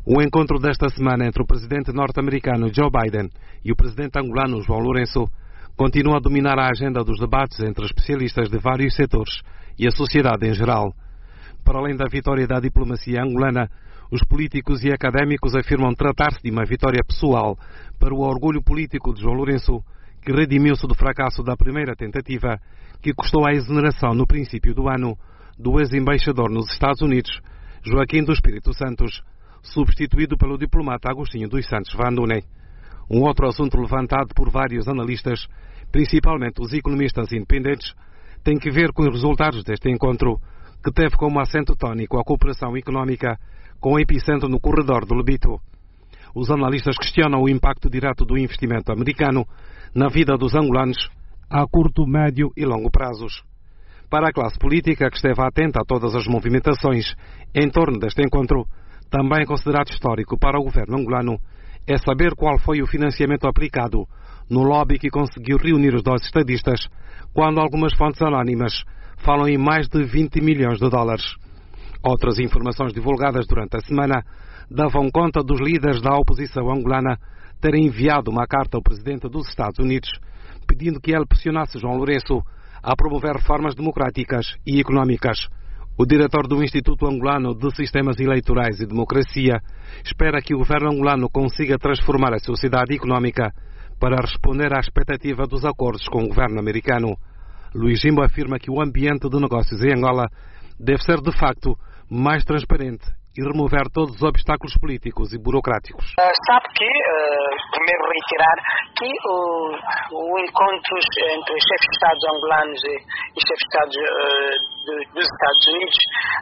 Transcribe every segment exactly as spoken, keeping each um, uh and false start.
O encontro desta semana entre o presidente norte-americano Joe Biden e o presidente angolano João Lourenço continua a dominar a agenda dos debates entre especialistas de vários setores e a sociedade em geral. Para além da vitória da diplomacia angolana, os políticos e académicos afirmam tratar-se de uma vitória pessoal para o orgulho político de João Lourenço, que redimiu-se do fracasso da primeira tentativa, que custou a exoneração no princípio do ano do ex-embaixador nos Estados Unidos, Joaquim dos Espíritos Santos, substituído pelo diplomata Agostinho dos Santos Vandune. Um outro assunto levantado por vários analistas, principalmente os economistas independentes, tem que ver com os resultados deste encontro, que teve como assento tónico a cooperação económica, com o epicentro no corredor do Lobito. Os analistas questionam o impacto direto do investimento americano na vida dos angolanos a curto, médio e longo prazos. Para a classe política, que esteve atenta a todas as movimentações em torno deste encontro, também considerado histórico para o governo angolano, é saber qual foi o financiamento aplicado no lobby que conseguiu reunir os dois estadistas, quando algumas fontes anónimas falam em mais de vinte milhões de dólares. Outras informações divulgadas durante a semana davam conta dos líderes da oposição angolana terem enviado uma carta ao presidente dos Estados Unidos, pedindo que ele pressionasse João Lourenço a promover reformas democráticas e económicas. O diretor do Instituto Angolano de Sistemas Eleitorais e Democracia espera que o governo angolano consiga transformar a sociedade económica para responder à expectativa dos acordos com o governo americano. Luís Jimbo afirma que o ambiente de negócios em Angola deve ser, de facto, mais transparente e remover todos os obstáculos políticos e burocráticos. Uh, sabe que, uh, primeiro reiterar que o, o encontro entre os chefes de Estado angolanos e, e chefes de Estado uh, de, dos Estados Unidos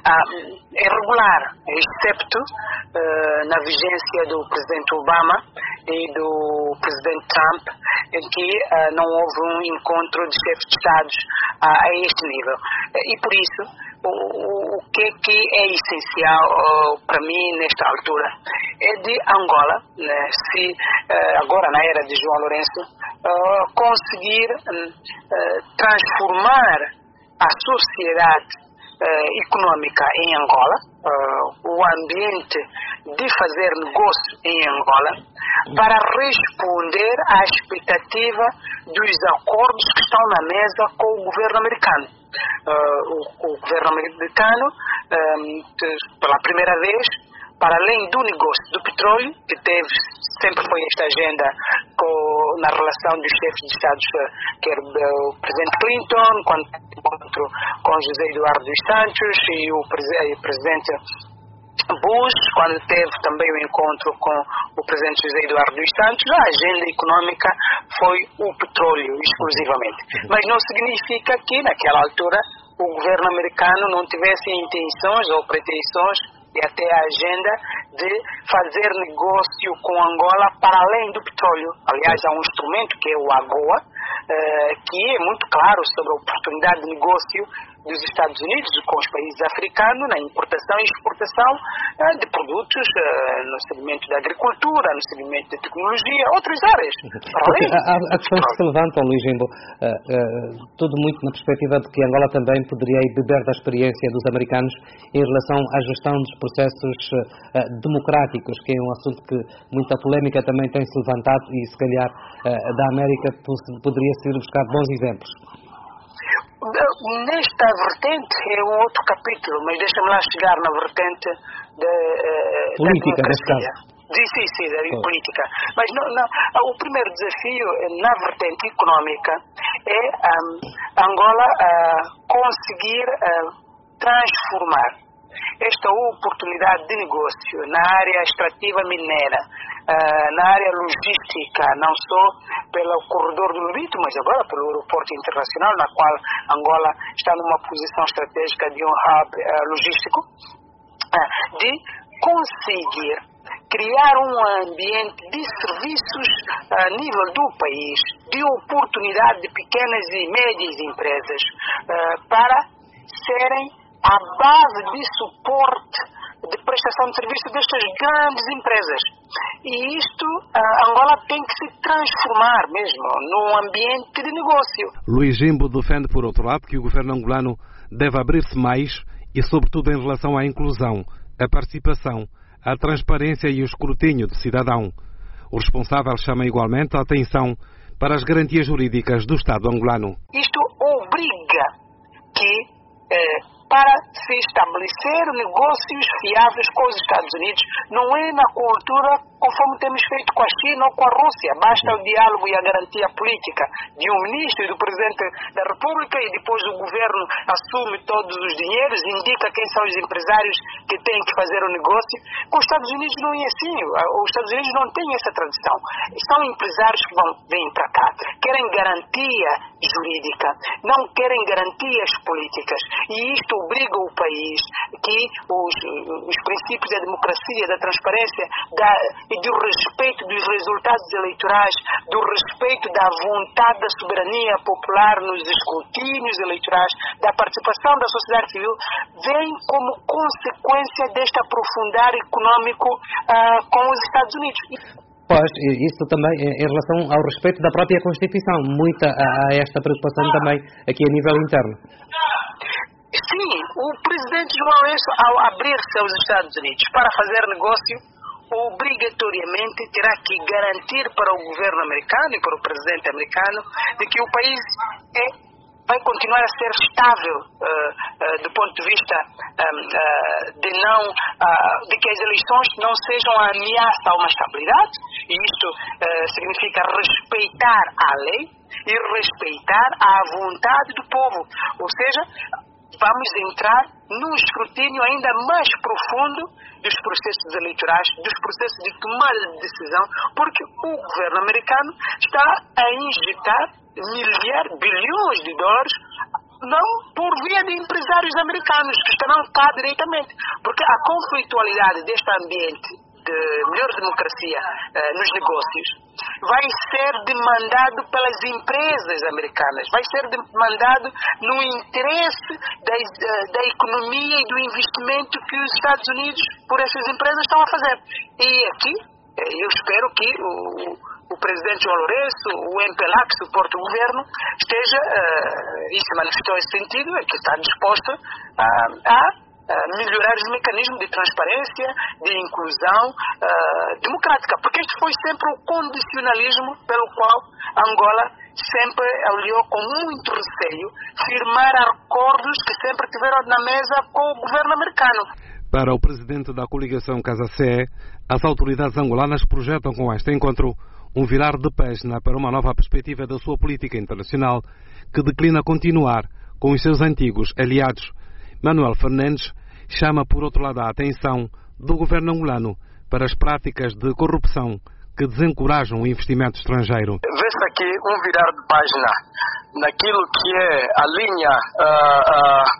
uh, é regular, excepto uh, na vigência do presidente Obama e do presidente Trump, em que uh, não houve um encontro de chefes de Estados uh, a este nível. Uh, e por isso, o, o que é que é essencial uh, para mim nesta altura? É de Angola, né, se uh, agora na era de João Lourenço, uh, conseguir uh, transformar a sociedade Uh, econômica em Angola, uh, o ambiente de fazer negócio em Angola, para responder à expectativa dos acordos que estão na mesa com o governo americano. Uh, o, o governo americano, um, de, pela primeira vez, para além do negócio do petróleo, que teve, sempre foi esta agenda com, na relação dos chefes de Estados, quer o presidente Clinton, quando encontro com José Eduardo dos Santos e o, e o presidente Bush, quando teve também o encontro com o presidente José Eduardo dos Santos, a agenda econômica foi o petróleo exclusivamente. Mas não significa que, naquela altura, o governo americano não tivesse intenções ou pretensões e até a agenda de fazer negócio com Angola para além do petróleo. Aliás, há um instrumento que é o AGOA, eh, que é muito claro sobre a oportunidade de negócio dos Estados Unidos com os países africanos na importação e exportação eh, de produtos eh, no segmento da agricultura, no segmento da tecnologia, outras áreas. Para além há, há questões que se levantam, Luís Jimbo, uh, uh, tudo muito na perspectiva de que Angola também poderia beber da experiência dos americanos em relação à gestão dos processos uh, democráticos, que é um assunto que muita polémica também tem-se levantado e, se calhar, uh, da América poderia-se ir buscar bons exemplos. Nesta vertente é um outro capítulo, mas deixa-me lá chegar na vertente de, uh, política, da neste caso. Sim, sim, sim, da oh. política. Mas não, não, o primeiro desafio na vertente económica é um, Angola uh, conseguir uh, transformar esta oportunidade de negócio na área extrativa mineira, uh, na área logística, não só pelo corredor do Lobito, mas agora pelo aeroporto internacional, na qual Angola está numa posição estratégica de um hub uh, logístico, uh, de conseguir criar um ambiente de serviços a nível do país, de oportunidade de pequenas e médias empresas, uh, para serem a base de suporte de prestação de serviço destas grandes empresas. E isto, a Angola tem que se transformar mesmo num ambiente de negócio. Luís Jimbo defende, por outro lado, que o governo angolano deve abrir-se mais e, sobretudo, em relação à inclusão, a participação, a transparência e o escrutínio do cidadão. O responsável chama igualmente a atenção para as garantias jurídicas do Estado angolano. Isto obriga que, eh, para se estabelecer negócios fiáveis com os Estados Unidos, não é na cultura conforme temos feito com a China ou com a Rússia. Basta o diálogo e a garantia política de um ministro e do Presidente da República e depois o governo assume todos os dinheiros, indica quem são os empresários que têm que fazer o negócio. Com os Estados Unidos não é assim. Os Estados Unidos não têm essa tradição. São empresários que vão, vêm para cá. Querem garantia jurídica, não querem garantias políticas. E isto obriga o país que os, os princípios da democracia, da transparência, da e do respeito dos resultados eleitorais, do respeito da vontade da soberania popular nos escrutínios eleitorais, da participação da sociedade civil, vem como consequência deste aprofundar econômico uh, com os Estados Unidos. Pois, isso também em relação ao respeito da própria Constituição, muita a esta preocupação também aqui a nível interno. Sim, o presidente João Lourenço, ao abrir-se aos Estados Unidos para fazer negócio, obrigatoriamente terá que garantir para o governo americano e para o presidente americano de que o país é, vai continuar a ser estável uh, uh, do ponto de vista um, uh, de não uh, de que as eleições não sejam a ameaça a uma estabilidade, e isto uh, significa respeitar a lei e respeitar a vontade do povo, ou seja, vamos entrar num escrutínio ainda mais profundo dos processos eleitorais, dos processos de tomada de decisão, porque o governo americano está a injetar milhares, bilhões de dólares, não por via de empresários americanos que estarão cá diretamente, porque a conflitualidade deste ambiente de melhor democracia eh, nos negócios vai ser demandado pelas empresas americanas, vai ser demandado no interesse da, da economia e do investimento que os Estados Unidos, por essas empresas, estão a fazer. E aqui, eu espero que o, o presidente João Lourenço, o M P L A, que suporta o governo, esteja, uh, e se manifestou esse sentido, é que está disposto a, a melhorar os mecanismos de transparência, de inclusão uh, democrática, porque este foi sempre o condicionalismo pelo qual Angola sempre olhou com muito receio firmar acordos que sempre tiveram na mesa com o governo americano. Para o presidente da coligação Casa C E, as autoridades angolanas projetam com este encontro um virar de página para uma nova perspectiva da sua política internacional, que declina continuar com os seus antigos aliados. Manuel Fernandes chama, por outro lado, a atenção do governo angolano para as práticas de corrupção que desencorajam o investimento estrangeiro. Vê-se aqui um virar de página naquilo que é a linha uh,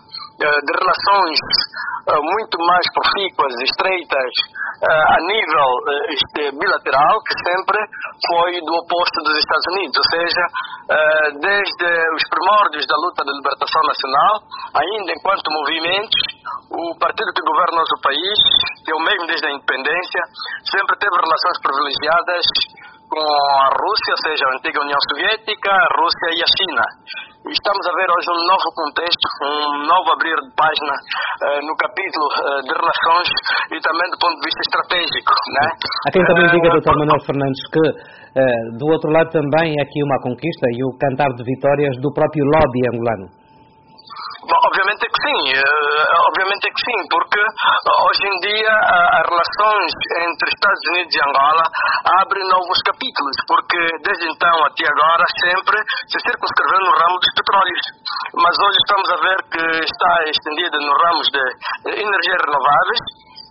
uh, de relações uh, muito mais profícuas, estreitas, uh, a nível uh, este, bilateral, que sempre foi do oposto dos Estados Unidos, ou seja, uh, desde os primórdios da luta de libertação nacional, ainda enquanto movimentos, o partido que governa o nosso país, que é o mesmo desde a independência, sempre teve relações privilegiadas com a Rússia, ou seja, a antiga União Soviética, a Rússia e a China. E estamos a ver hoje um novo contexto, um novo abrir de página uh, no capítulo uh, de relações e também do ponto de vista estratégico, né? Há quem também diga, doutor Manuel Fernandes, que uh, do outro lado também é aqui uma conquista e o cantar de vitórias do próprio lobby angolano. Bom, obviamente que sim, uh, obviamente que sim, porque uh, hoje em dia uh, as relações entre Estados Unidos e Angola abrem novos capítulos, porque desde então até agora sempre se circunscreveu no ramo dos petróleos, mas hoje estamos a ver que está estendida no ramo de energias renováveis.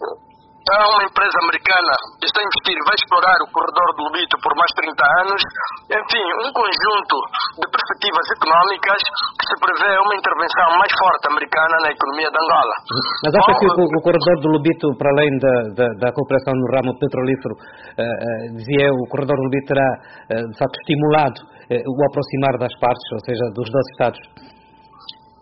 Há uma empresa americana que está a investir e vai explorar o corredor do Lobito por mais trinta anos. Enfim, um conjunto de perspectivas económicas que se prevê uma intervenção mais forte americana na economia de Angola. Mas acha que o, o corredor do Lobito, para além da, da, da cooperação no ramo petrolífero, uh, uh, dizia o corredor do Lobito terá, uh, de facto, estimulado uh, o aproximar das partes, ou seja, dos dois Estados?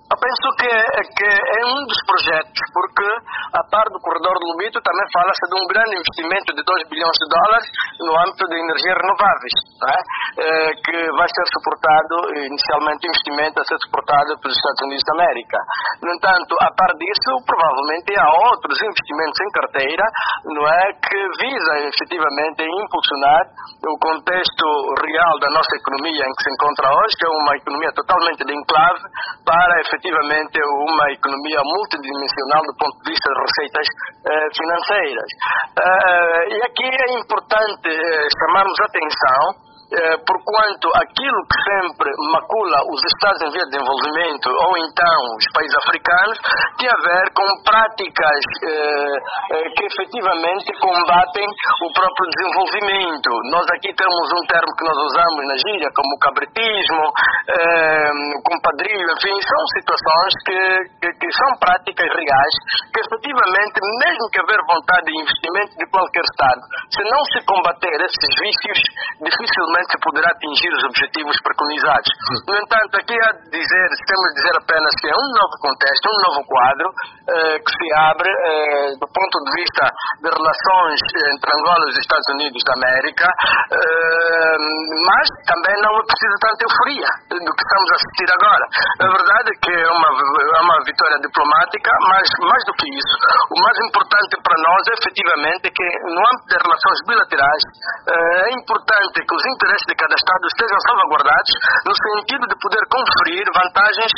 Eu penso que, que é um dos projetos, porque a par do corredor do Lobito também fala-se de um grande investimento de dois bilhões de dólares no âmbito de energias renováveis, não é? eh, que vai ser suportado, inicialmente o investimento a ser suportado pelos Estados Unidos da América. No entanto, a par disso, provavelmente há outros investimentos em carteira, não é, que visa efetivamente impulsionar o contexto real da nossa economia em que se encontra hoje, que é uma economia totalmente de enclave, para efetivamente uma economia multidimensional do ponto de vista de receitas eh, financeiras. Uh, e aqui é importante eh, chamarmos atenção, Eh, porquanto aquilo que sempre macula os Estados em via de desenvolvimento ou então os países africanos tem a ver com práticas eh, eh, que efetivamente combatem o próprio desenvolvimento. Nós aqui temos um termo que nós usamos na gíria como o cabretismo, eh, o compadrio, enfim, são situações que, que, que são práticas reais que efetivamente, mesmo que haver vontade de investimento de qualquer Estado, se não se combater esses vícios, dificilmente se poderá atingir os objetivos preconizados. No entanto, aqui há de dizer, temos de dizer apenas que é um novo contexto, um novo quadro eh, que se abre eh, do ponto de vista de relações entre Angola e os Estados Unidos da América, eh, mas também não é preciso tanta euforia do que estamos a assistir agora. A verdade é que é uma, é uma vitória diplomática, mas mais do que isso, o mais importante para nós é efetivamente que no âmbito das relações bilaterais eh, é importante que os interesses de cada Estado estejam salvaguardados no sentido de poder conferir vantagens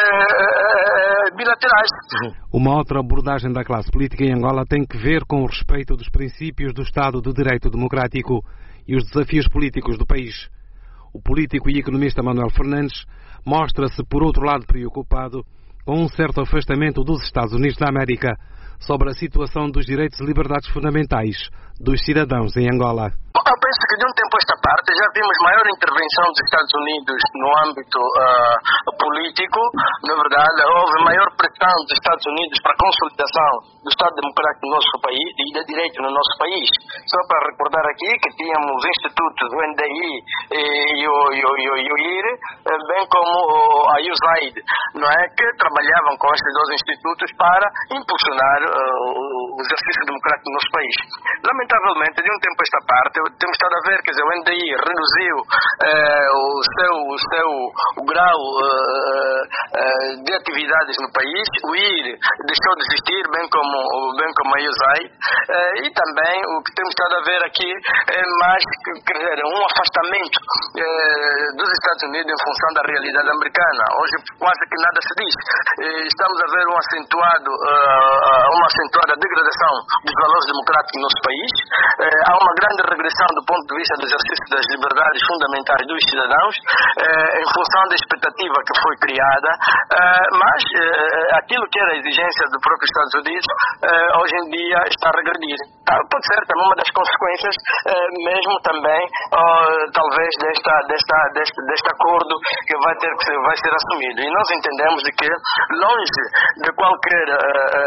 eh, bilaterais. Uma outra abordagem da classe política em Angola tem que ver com o respeito dos princípios do Estado de Direito Democrático e os desafios políticos do país. O político e economista Manuel Fernandes mostra-se, por outro lado, preocupado com um certo afastamento dos Estados Unidos da América sobre a situação dos direitos e liberdades fundamentais dos cidadãos em Angola. Eu penso que de um tempo a esta parte já vimos maior intervenção dos Estados Unidos no âmbito uh, político. Na verdade, houve maior pressão dos Estados Unidos para a consolidação do Estado Democrático no nosso país e de direito no nosso país. Só para recordar aqui que tínhamos institutos, o N D I e o, e o, e o, e o I R, bem como a U S A I D, não é, que trabalhavam com estes dois institutos para impulsionar uh, o exercício democrático no nosso país. Lamentavelmente, de um tempo a esta parte, temos estado a ver, quer dizer, o N D I reduziu eh, o seu, o seu o grau eh, eh, de atividades no país, o I R deixou de existir, bem como, bem como a U S A I D, eh, e também o que temos estado a ver aqui é mais, quer dizer, um afastamento eh, dos Estados Unidos em função da realidade americana. Hoje quase que nada se diz. Eh, estamos a ver um acentuado, uh, uma acentuada degradação dos valores democráticos no nosso país. Eh, há uma grande regressão do ponto de vista do exercício das liberdades fundamentais dos cidadãos, eh, em função da expectativa que foi criada, eh, mas eh, aquilo que era a exigência do próprio Estados Unidos, eh, hoje em dia está a regredir. Ah, pode ser também uma das consequências, eh, mesmo também, oh, talvez, desta, desta, deste, deste acordo que vai ter que ser, vai ser assumido. E nós entendemos de que, longe de qualquer eh,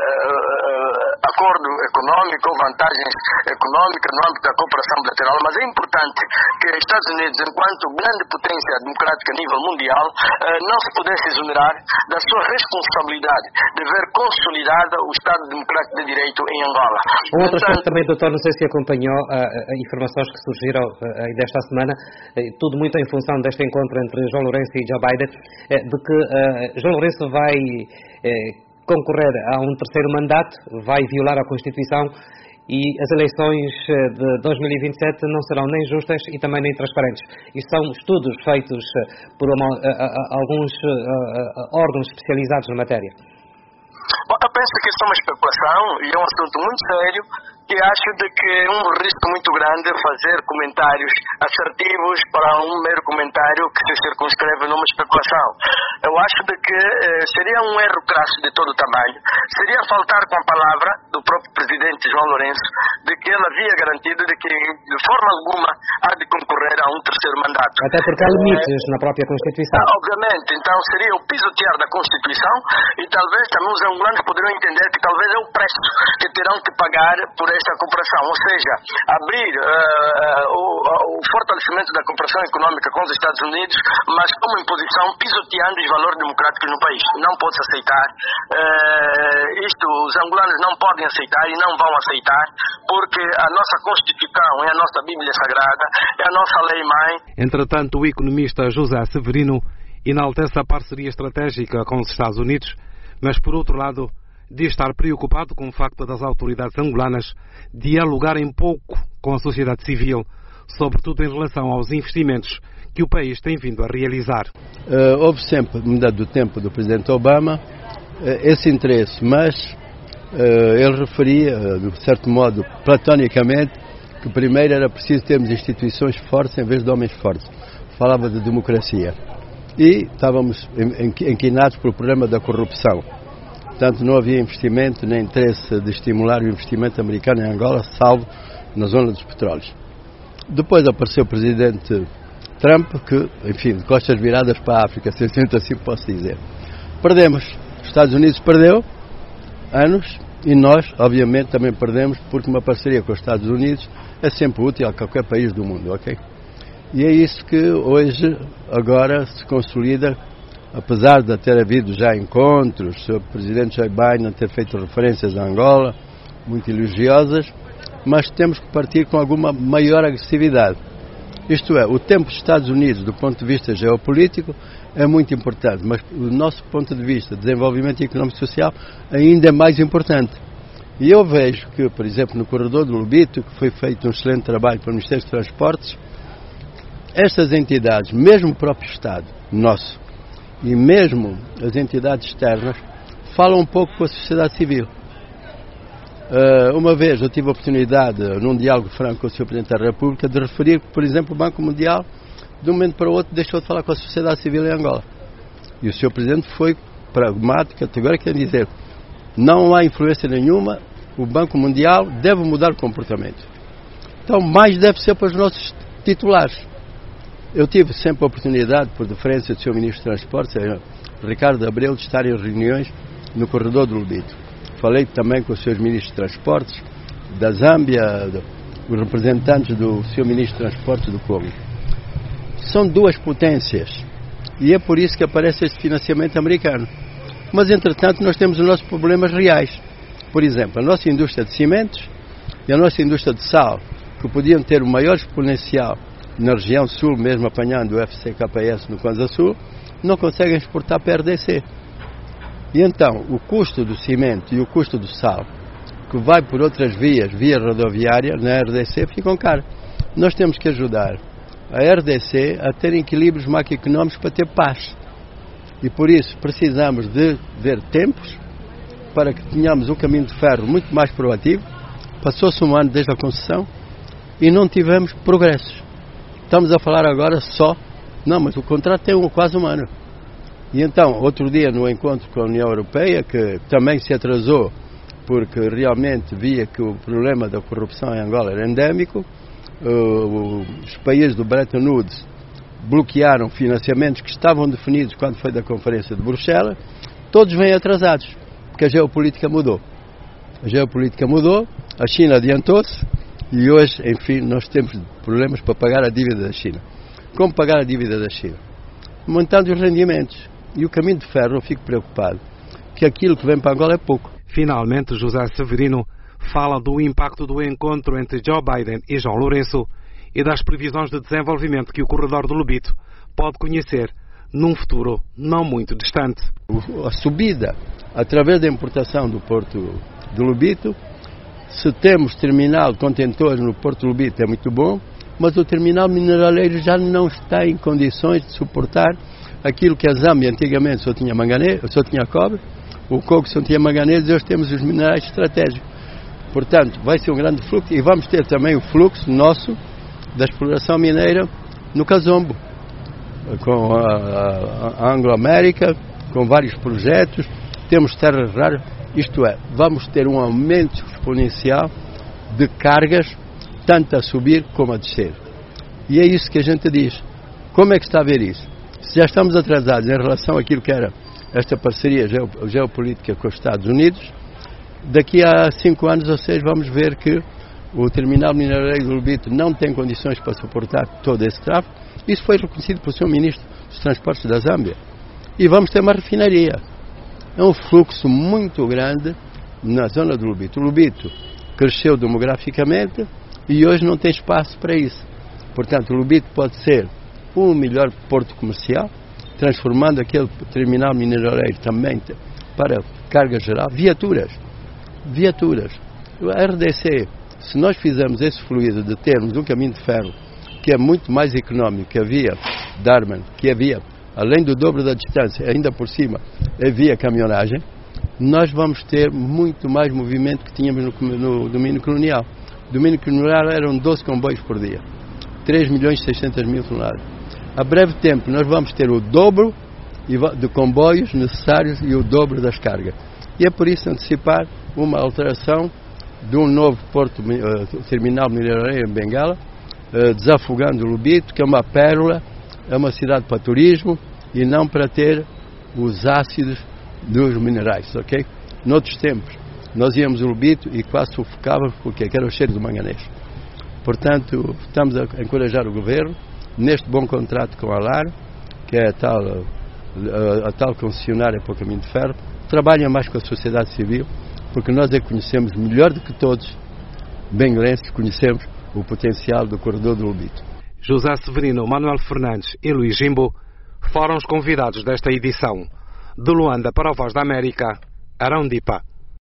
eh, acordo econômico ou vantagens econômicas no âmbito da cooperação bilateral, mas é importante que os Estados Unidos, enquanto grande potência democrática a nível mundial, não se pudesse exonerar da sua responsabilidade de ver consolidado o Estado democrático de direito em Angola. Um outro aspecto também, doutor, não sei se acompanhou uh, informações que surgiram uh, desta semana, uh, tudo muito em função deste encontro entre João Lourenço e Joe Biden, uh, de que uh, João Lourenço vai uh, concorrer a um terceiro mandato, vai violar a Constituição, e as eleições de dois mil e vinte e sete não serão nem justas e também nem transparentes. Isto são estudos feitos por uma, a, a, a, alguns a, a, órgãos especializados na matéria. Bom, eu penso que isso é uma especulação e é um assunto muito sério, que acho de que é um risco muito grande fazer comentários assertivos para um mero comentário que se circunscreve numa especulação. Eu acho de que eh, seria um erro crasso de todo o tamanho, seria faltar com a palavra do próprio presidente João Lourenço, de que ele havia garantido de que de forma alguma há de concorrer concorrer a um terceiro mandato. Até porque há limites é, na própria Constituição. Obviamente, então seria o pisotear da Constituição e talvez também os angolanos poderão entender que talvez é o preço que terão que pagar por esta cooperação, ou seja, abrir uh, uh, o, uh, o fortalecimento da cooperação econômica com os Estados Unidos, mas como imposição, pisoteando os valores democráticos no país. Não pode-se aceitar. Uh, isto os angolanos não podem aceitar e não vão aceitar, porque a nossa Constituição é a nossa Bíblia Sagrada, é a nossa lei-mãe. Entretanto, o economista José Severino enaltece a parceria estratégica com os Estados Unidos, mas, por outro lado, diz estar preocupado com o facto das autoridades angolanas dialogarem pouco com a sociedade civil, sobretudo em relação aos investimentos que o país tem vindo a realizar. Uh, houve sempre, mudado do tempo do presidente Obama, uh, esse interesse, mas uh, ele referia, uh, de certo modo, platonicamente, que primeiro era preciso termos instituições fortes em vez de homens fortes. Falava de democracia. E estávamos inquinados pelo problema da corrupção. Portanto, não havia investimento nem interesse de estimular o investimento americano em Angola, salvo na zona dos petróleos. Depois apareceu o presidente Trump, que, enfim, de costas viradas para a África, se assim posso dizer. Perdemos. Os Estados Unidos perdeu anos e nós, obviamente, também perdemos, porque uma parceria com os Estados Unidos é sempre útil a qualquer país do mundo, ok? E é isso que hoje, agora, se consolida. Apesar de ter havido já encontros, o presidente Joe Biden ter feito referências a Angola, muito elogiosas, mas temos que partir com alguma maior agressividade. Isto é, o tempo dos Estados Unidos, do ponto de vista geopolítico, é muito importante, mas do nosso ponto de vista de desenvolvimento económico e social, ainda é mais importante. E eu vejo que, por exemplo, no corredor do Lubito, que foi feito um excelente trabalho pelo Ministério dos Transportes, estas entidades, mesmo o próprio Estado, nosso, e mesmo as entidades externas, falam um pouco com a sociedade civil. Uh, uma vez eu tive a oportunidade, num diálogo franco com o senhor Presidente da República, de referir que, por exemplo, o Banco Mundial, de um momento para o outro, deixou de falar com a sociedade civil em Angola. E o senhor Presidente foi pragmático, agora quer dizer, não há influência nenhuma, o Banco Mundial deve mudar o comportamento. Então, mais deve ser para os nossos titulares. Eu tive sempre a oportunidade, por deferência do senhor Ministro de Transportes, Ricardo Abreu, de estar em reuniões no corredor do Lubito. Falei também com os senhores Ministros de Transportes da Zâmbia, os representantes do senhor Ministro de Transportes do Congo. São duas potências e é por isso que aparece este financiamento americano. Mas, entretanto, nós temos os nossos problemas reais. Por exemplo, a nossa indústria de cimentos e a nossa indústria de sal, que podiam ter o maior exponencial na região sul, mesmo apanhando o F C K S no Kwanza Sul, não conseguem exportar para a R D C. E então, o custo do cimento e o custo do sal, que vai por outras vias, via rodoviária, na R D C, ficam caros. Nós temos que ajudar a R D C a ter equilíbrios macroeconómicos para ter paz. E por isso precisamos de ver tempos para que tenhamos um caminho de ferro muito mais proativo. Passou-se um ano desde a concessão e não tivemos progressos. Estamos a falar agora só, não, mas o contrato tem um, quase um ano. E então, outro dia no encontro com a União Europeia, que também se atrasou, porque realmente via que o problema da corrupção em Angola era endémico, uh, os países do Bretton Woods bloquearam financiamentos que estavam definidos quando foi da Conferência de Bruxelas, todos vêm atrasados, porque a geopolítica mudou. A geopolítica mudou, a China adiantou-se, e hoje, enfim, nós temos problemas para pagar a dívida da China. Como pagar a dívida da China? Aumentando os rendimentos. E o caminho de ferro, eu fico preocupado, que aquilo que vem para Angola é pouco. Finalmente, José Severino fala do impacto do encontro entre Joe Biden e João Lourenço e das previsões de desenvolvimento que o corredor do Lubito pode conhecer num futuro não muito distante. A subida, através da importação do Porto do Lubito, se temos terminal de contentores no Porto do Lubito é muito bom, mas o terminal mineraleiro já não está em condições de suportar aquilo que a Zâmbia antigamente só tinha manganês, só tinha cobre, o coco só tinha manganês, e hoje temos os minerais estratégicos. Portanto, vai ser um grande fluxo e vamos ter também o fluxo nosso da exploração mineira no Cazombo, com a, a, a Anglo-América, com vários projetos, temos terras raras, isto é, vamos ter um aumento exponencial de cargas, tanto a subir como a descer. E é isso que a gente diz. Como é que está a ver isso? Se já estamos atrasados em relação àquilo que era esta parceria geopolítica com os Estados Unidos, daqui a cinco anos ou seis vamos ver que o terminal minerário do Lobito não tem condições para suportar todo esse tráfego. Isso foi reconhecido pelo senhor Ministro dos Transportes da Zâmbia. E vamos ter uma refinaria. É um fluxo muito grande na zona do Lobito. O Lobito cresceu demograficamente e hoje não tem espaço para isso. Portanto, o Lobito pode ser o melhor porto comercial, transformando aquele terminal minerário também para carga geral, viaturas. Viaturas. A R D C, se nós fizermos esse fluido de termos um caminho de ferro que é muito mais económico que havia Darman, que havia, além do dobro da distância, ainda por cima, havia caminhonagem, nós vamos ter muito mais movimento que tínhamos no, no domínio colonial. O domínio colonial eram doze comboios por dia, três milhões e seiscentos mil toneladas. A breve tempo nós vamos ter o dobro de comboios necessários e o dobro das cargas. E é por isso antecipar uma alteração de um novo porto uh, terminal minerário em Bengala, uh, desafogando o Lobito, que é uma pérola, é uma cidade para turismo e não para ter os ácidos dos minerais, ok? Noutros tempos, nós íamos ao Lobito e quase sufocávamos porque era o cheiro do manganês. Portanto, estamos a encorajar o governo neste bom contrato com a LAR, que é a tal, a, a tal concessionária para o caminho de ferro, trabalha mais com a sociedade civil, porque nós é que conhecemos melhor do que todos, benguelenses, conhecemos o potencial do corredor do Lobito. José Severino, Manuel Fernandes e Luís Jimbo foram os convidados desta edição. De Luanda para a Voz da América, Arão Dipa.